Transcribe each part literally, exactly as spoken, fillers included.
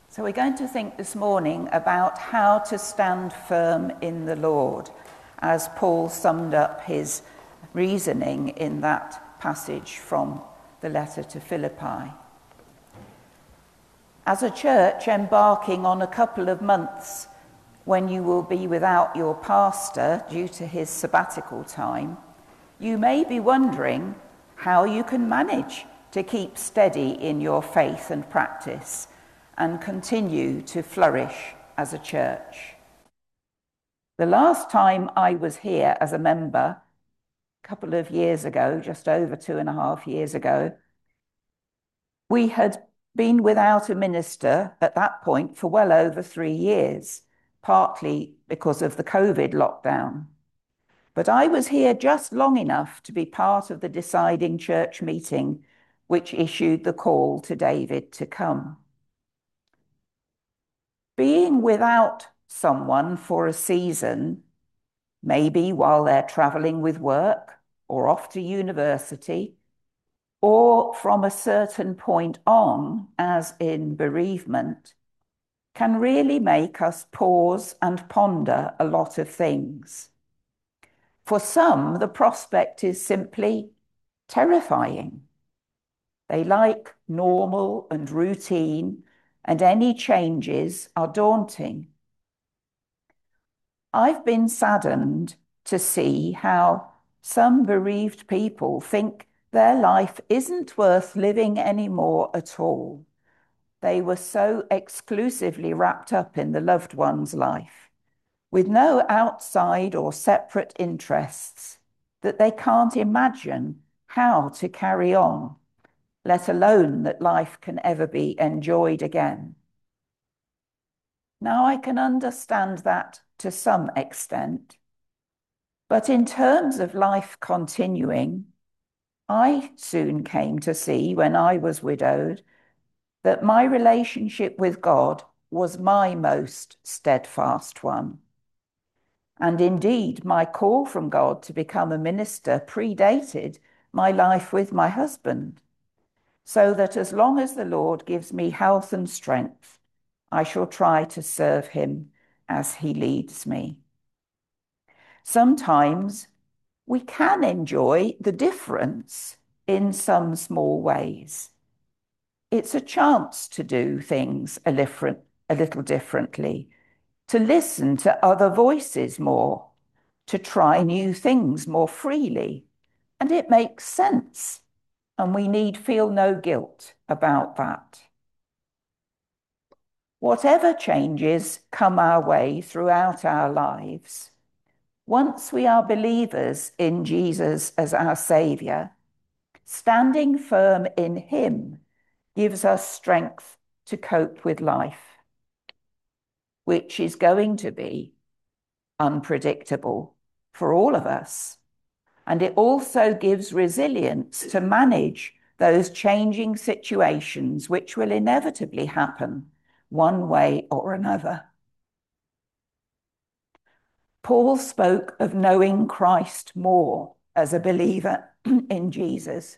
So we're going to think this morning about how to stand firm in the Lord, as Paul summed up his reasoning in that passage from the letter to Philippi. As a church embarking on a couple of months when you will be without your pastor due to his sabbatical time, you may be wondering how you can manage to keep steady in your faith and practice and continue to flourish as a church. The last time I was here as a member, a couple of years ago, just over two and a half years ago, we had been without a minister at that point for well over three years, partly because of the COVID lockdown. But I was here just long enough to be part of the deciding church meeting which issued the call to David to come. Being without someone for a season, maybe while they're traveling with work or off to university, or from a certain point on, as in bereavement, can really make us pause and ponder a lot of things. For some, the prospect is simply terrifying. They like normal and routine, and any changes are daunting. I've been saddened to see how some bereaved people think their life isn't worth living anymore at all. They were so exclusively wrapped up in the loved one's life, with no outside or separate interests, that they can't imagine how to carry on, let alone that life can ever be enjoyed again. Now, I can understand that to some extent, but in terms of life continuing, I soon came to see, when I was widowed, that my relationship with God was my most steadfast one. And indeed, my call from God to become a minister predated my life with my husband, so that as long as the Lord gives me health and strength, I shall try to serve him as he leads me. Sometimes we can enjoy the difference in some small ways. It's a chance to do things a little, a little differently, to listen to other voices more, to try new things more freely. And it makes sense, and we need feel no guilt about that. Whatever changes come our way throughout our lives, once we are believers in Jesus as our Saviour, standing firm in him gives us strength to cope with life, which is going to be unpredictable for all of us. And it also gives resilience to manage those changing situations which will inevitably happen one way or another. Paul spoke of knowing Christ more as a believer in Jesus.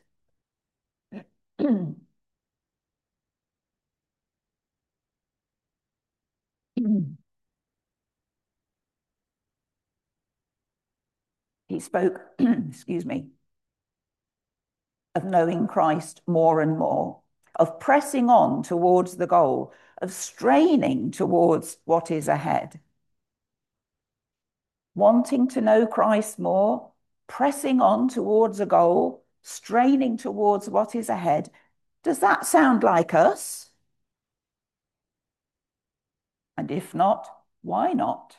He spoke, excuse me, of knowing Christ more and more, of pressing on towards the goal, of straining towards what is ahead. Wanting to know Christ more, pressing on towards a goal, straining towards what is ahead. Does that sound like us? And if not, why not?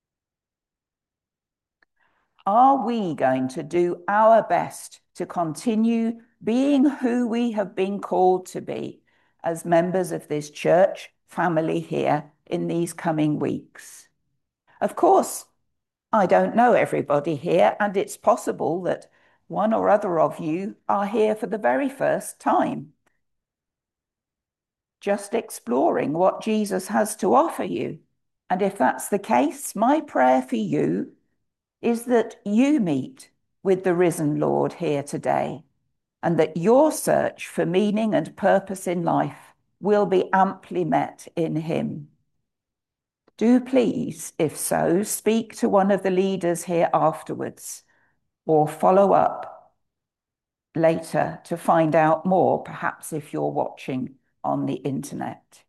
Are we going to do our best to continue being who we have been called to be as members of this church family here in these coming weeks? Of course, I don't know everybody here, and it's possible that one or other of you are here for the very first time, just exploring what Jesus has to offer you. And if that's the case, my prayer for you is that you meet with the risen Lord here today, and that your search for meaning and purpose in life will be amply met in him. Do please, if so, speak to one of the leaders here afterwards, or follow up later to find out more, perhaps if you're watching on the internet.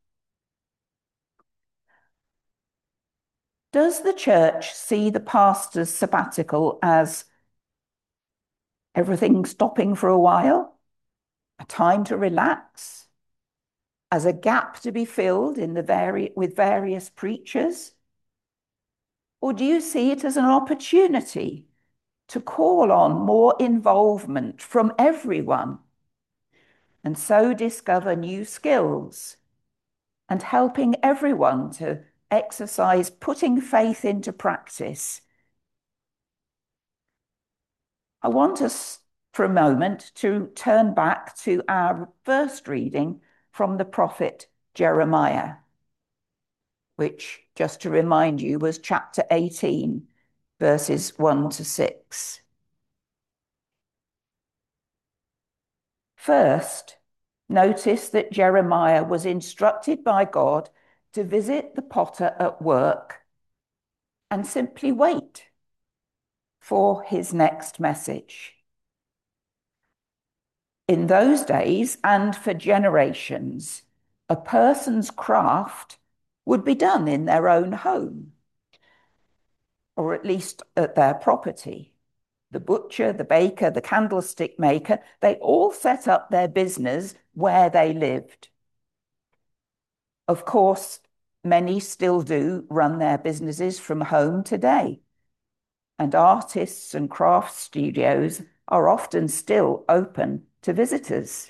Does the church see the pastor's sabbatical as everything stopping for a while, a time to relax, as a gap to be filled in the vari- with various preachers? Or do you see it as an opportunity to call on more involvement from everyone and so discover new skills and helping everyone to exercise putting faith into practice? I want us for a moment to turn back to our first reading from the prophet Jeremiah, which, just to remind you, was chapter eighteen, verses one to six. First, notice that Jeremiah was instructed by God to visit the potter at work and simply wait for his next message. In those days, and for generations, a person's craft would be done in their own home, or at least at their property. The butcher, the baker, the candlestick maker, they all set up their business where they lived. Of course, many still do run their businesses from home today, and artists and craft studios are often still open to visitors.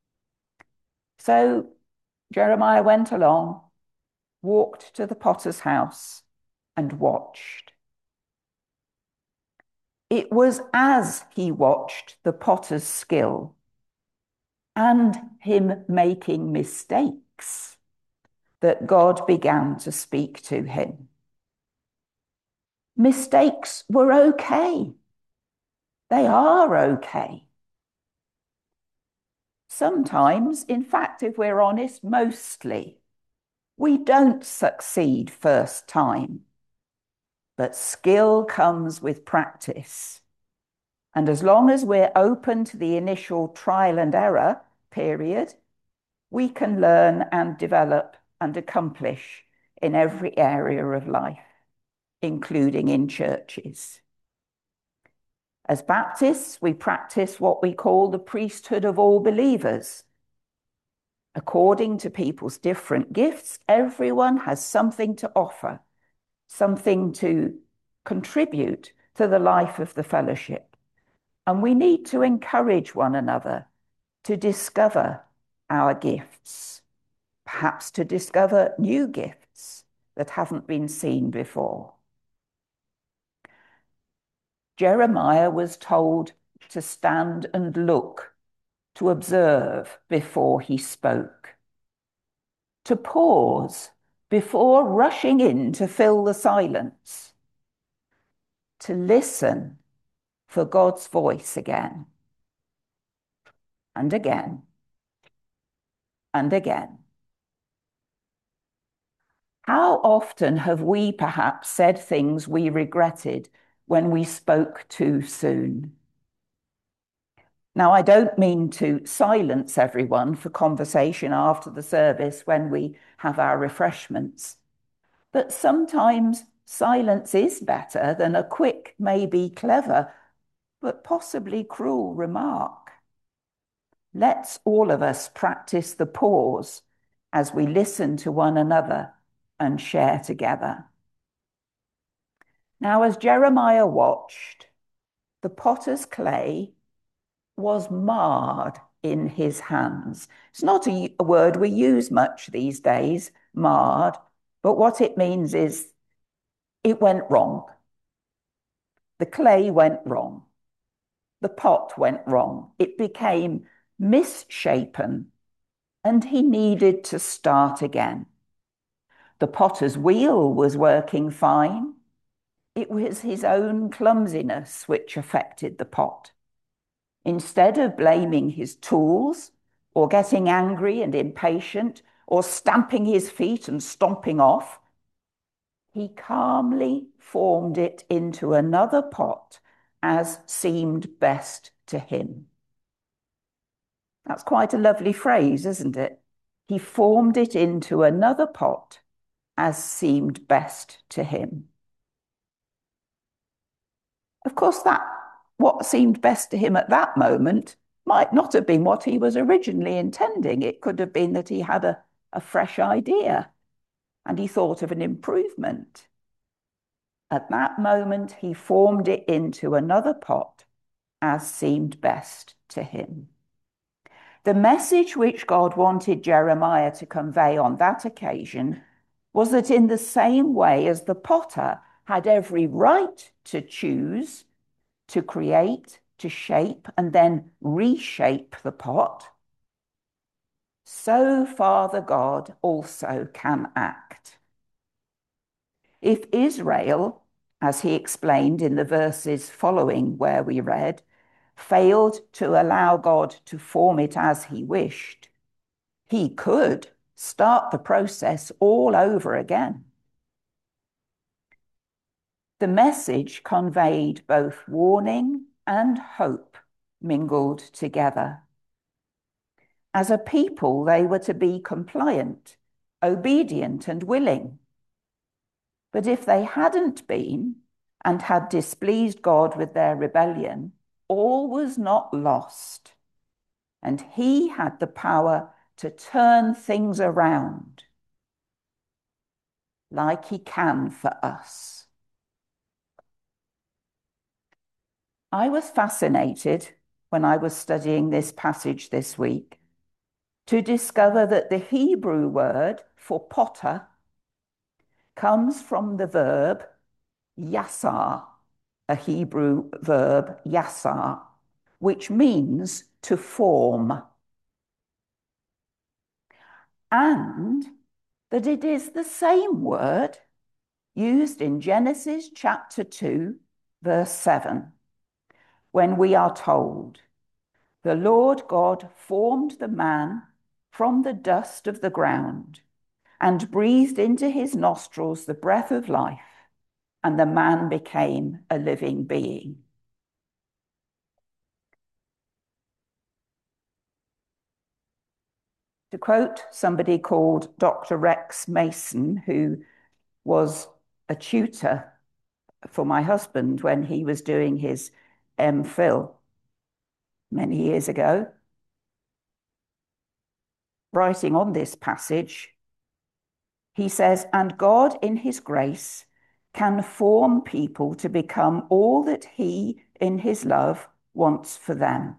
So Jeremiah went along, walked to the potter's house, and watched. It was as he watched the potter's skill and him making mistakes that God began to speak to him. Mistakes were okay. They are okay. Sometimes, in fact, if we're honest, mostly, we don't succeed first time. But skill comes with practice. And as long as we're open to the initial trial and error period, we can learn and develop and accomplish in every area of life, including in churches. As Baptists, we practice what we call the priesthood of all believers. According to people's different gifts, everyone has something to offer, something to contribute to the life of the fellowship. And we need to encourage one another to discover our gifts, perhaps to discover new gifts that haven't been seen before. Jeremiah was told to stand and look, to observe before he spoke, to pause before rushing in to fill the silence, to listen for God's voice again, and again, and again. How often have we perhaps said things we regretted when we spoke too soon? Now, I don't mean to silence everyone for conversation after the service when we have our refreshments, but sometimes silence is better than a quick, maybe clever, but possibly cruel remark. Let's all of us practice the pause as we listen to one another and share together. Now, as Jeremiah watched, the potter's clay was marred in his hands. It's not a, a word we use much these days, marred, but what it means is it went wrong. The clay went wrong. The pot went wrong. It became misshapen, and he needed to start again. The potter's wheel was working fine. It was his own clumsiness which affected the pot. Instead of blaming his tools or getting angry and impatient or stamping his feet and stomping off. He calmly formed it into another pot as seemed best to him. That's quite a lovely phrase, isn't it? He formed it into another pot as seemed best to him. Of course, that what seemed best to him at that moment might not have been what he was originally intending. It could have been that he had a, a fresh idea and he thought of an improvement. At that moment, he formed it into another pot as seemed best to him. The message which God wanted Jeremiah to convey on that occasion was that in the same way as the potter had every right to choose, to create, to shape, and then reshape the pot, so Father God also can act. If Israel, as he explained in the verses following where we read, failed to allow God to form it as he wished, he could start the process all over again. The message conveyed both warning and hope mingled together. As a people, they were to be compliant, obedient, and willing. But if they hadn't been and had displeased God with their rebellion, all was not lost, and he had the power to turn things around, like he can for us. I was fascinated when I was studying this passage this week to discover that the Hebrew word for potter comes from the verb yasar, a Hebrew verb yasar, which means to form, and that it is the same word used in Genesis chapter two, verse seven, when we are told, "The Lord God formed the man from the dust of the ground and breathed into his nostrils the breath of life, and the man became a living being." To quote somebody called Doctor Rex Mason, who was a tutor for my husband when he was doing his MPhil many years ago, writing on this passage, he says, "And God in his grace can form people to become all that he in his love wants for them."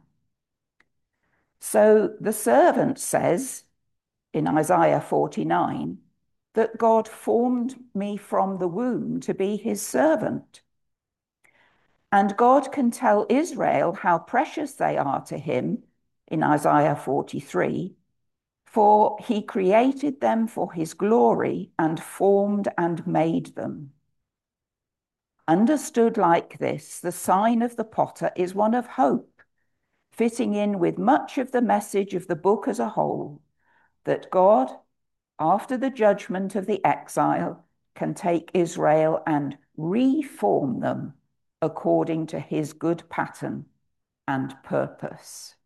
So the servant says in Isaiah forty-nine that God formed me from the womb to be his servant. And God can tell Israel how precious they are to him in Isaiah forty-three, for he created them for his glory and formed and made them. Understood like this, the sign of the potter is one of hope, fitting in with much of the message of the book as a whole, that God, after the judgment of the exile, can take Israel and reform them according to his good pattern and purpose.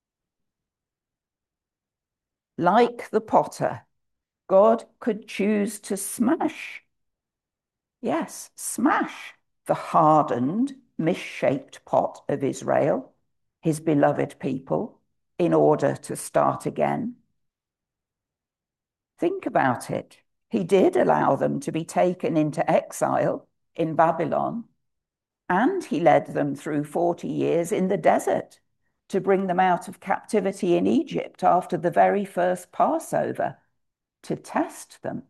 Like the potter, God could choose to smash, yes, smash the hardened, misshaped pot of Israel, his beloved people, in order to start again. Think about it. He did allow them to be taken into exile in Babylon, and he led them through forty years in the desert to bring them out of captivity in Egypt after the very first Passover, to test them.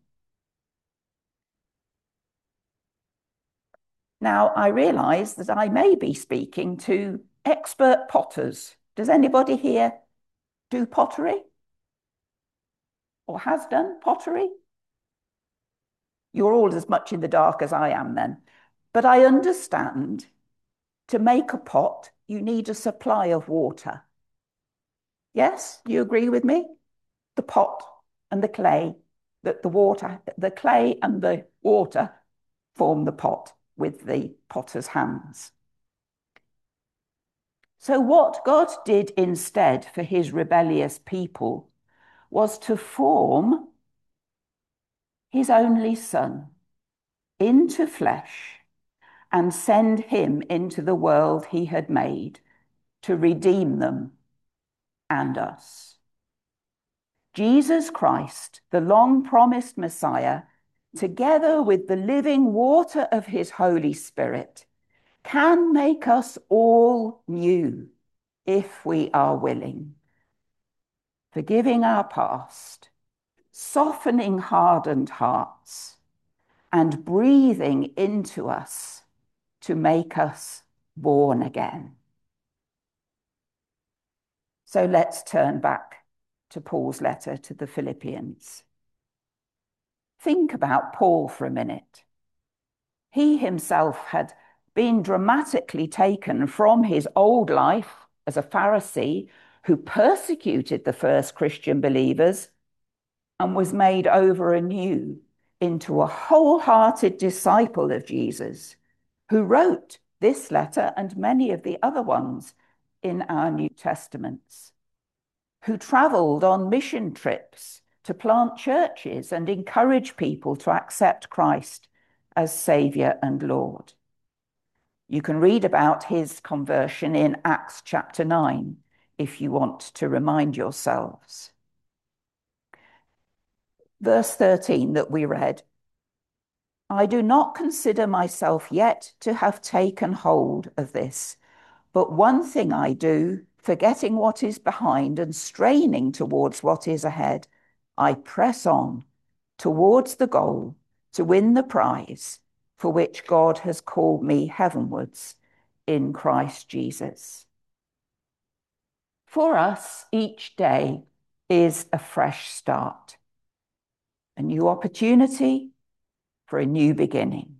Now, I realize that I may be speaking to expert potters. Does anybody here do pottery? Or has done pottery? You're all as much in the dark as I am then. But I understand to make a pot, you need a supply of water. Yes, you agree with me? The pot and the clay, that the water, the clay and the water form the pot with the potter's hands. So what God did instead for his rebellious people was to form his only son into flesh and send him into the world he had made to redeem them and us. Jesus Christ, the long-promised Messiah, together with the living water of his Holy Spirit, can make us all new if we are willing, forgiving our past, softening hardened hearts, and breathing into us to make us born again. So let's turn back to Paul's letter to the Philippians. Think about Paul for a minute. He himself had been dramatically taken from his old life as a Pharisee who persecuted the first Christian believers and was made over anew into a wholehearted disciple of Jesus, who wrote this letter and many of the other ones in our New Testaments, who traveled on mission trips to plant churches and encourage people to accept Christ as Saviour and Lord. You can read about his conversion in Acts chapter nine if you want to remind yourselves. Verse thirteen that we read, I do not consider myself yet to have taken hold of this, but one thing I do, forgetting what is behind and straining towards what is ahead, I press on towards the goal to win the prize for which God has called me heavenwards in Christ Jesus. For us, each day is a fresh start, a new opportunity for a new beginning.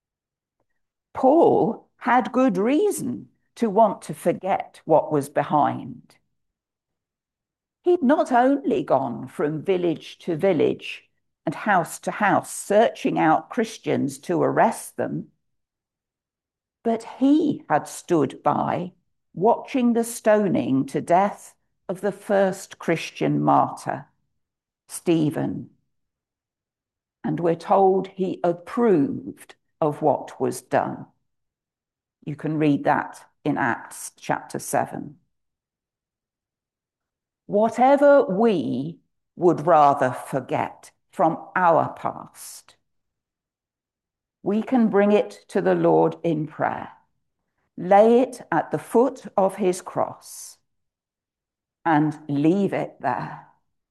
Paul had good reason to want to forget what was behind. He'd not only gone from village to village and house to house, searching out Christians to arrest them, but he had stood by, watching the stoning to death of the first Christian martyr, Stephen. And we're told he approved of what was done. You can read that in Acts chapter seven. Whatever we would rather forget from our past, we can bring it to the Lord in prayer, lay it at the foot of his cross, and leave it there.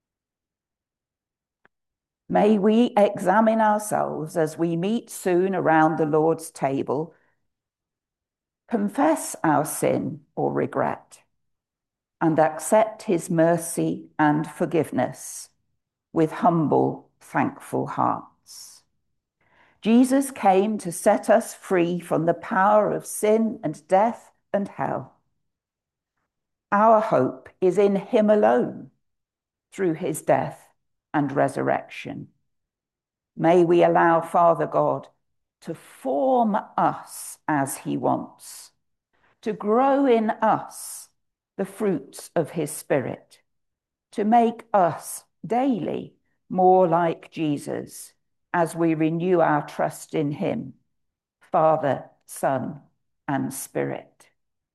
May we examine ourselves as we meet soon around the Lord's table, confess our sin or regret, and accept his mercy and forgiveness with humble, thankful hearts. Jesus came to set us free from the power of sin and death and hell. Our hope is in him alone, through his death and resurrection. May we allow Father God to form us as he wants, to grow in us the fruits of his Spirit, to make us daily more like Jesus as we renew our trust in him, Father, Son, and Spirit.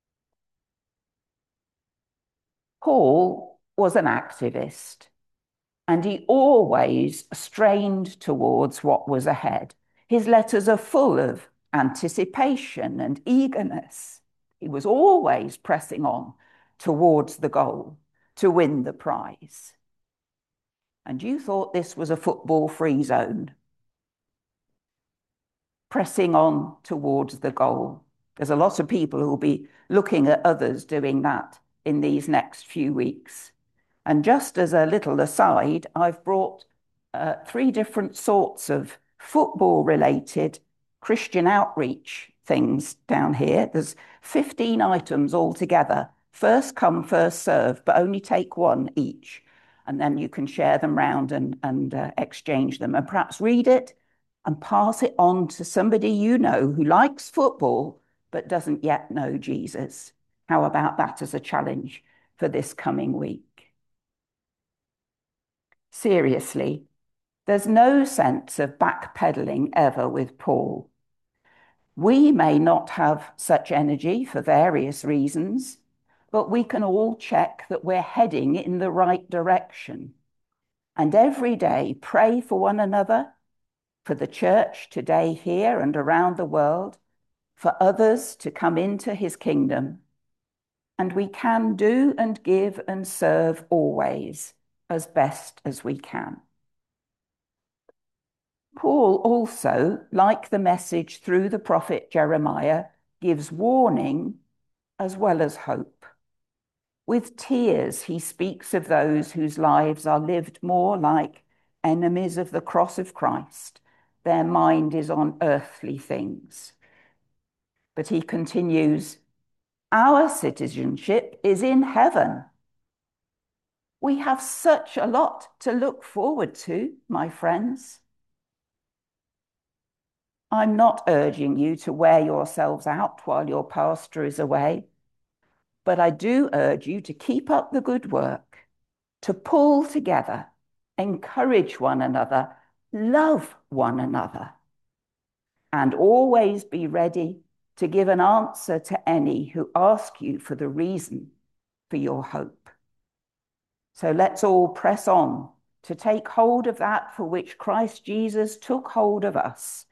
Paul was an activist, and he always strained towards what was ahead. His letters are full of anticipation and eagerness. He was always pressing on towards the goal to win the prize. And you thought this was a football-free zone, pressing on towards the goal. There's a lot of people who will be looking at others doing that in these next few weeks. And just as a little aside, I've brought uh, three different sorts of football-related Christian outreach things down here. There's fifteen items altogether. First come, first serve, but only take one each. and then you can share them round and, and uh, exchange them, and perhaps read it and pass it on to somebody you know who likes football but doesn't yet know Jesus. How about that as a challenge for this coming week? Seriously, there's no sense of backpedaling ever with Paul. We may not have such energy for various reasons, but we can all check that we're heading in the right direction. And every day pray for one another, for the church today here and around the world, for others to come into his kingdom. And we can do and give and serve always as best as we can. Paul also, like the message through the prophet Jeremiah, gives warning as well as hope. With tears, he speaks of those whose lives are lived more like enemies of the cross of Christ. Their mind is on earthly things. But he continues, our citizenship is in heaven. We have such a lot to look forward to, my friends. I'm not urging you to wear yourselves out while your pastor is away, but I do urge you to keep up the good work, to pull together, encourage one another, love one another, and always be ready to give an answer to any who ask you for the reason for your hope. So let's all press on to take hold of that for which Christ Jesus took hold of us,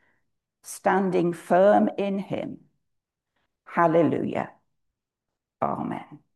standing firm in him. Hallelujah. Amen.